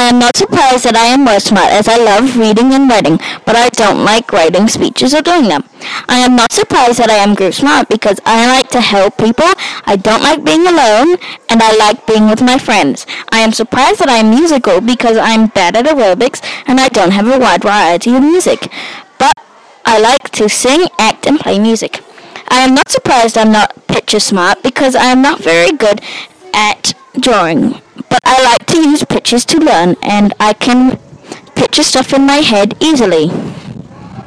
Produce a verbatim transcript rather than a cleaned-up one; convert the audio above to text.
am not surprised that I am word smart as I love reading and writing, but I don't like writing speeches or doing them. I am not surprised that I am group smart because I like to help people, I don't like being alone, and I like being with my friends. I am surprised that I am musical because I am bad at aerobics and I don't have a wide variety of music. But I like to sing, act, and play music. I am not surprised I'm not picture smart because I am not very good at drawing. But I like to use pictures to learn, and I can picture stuff in my head easily.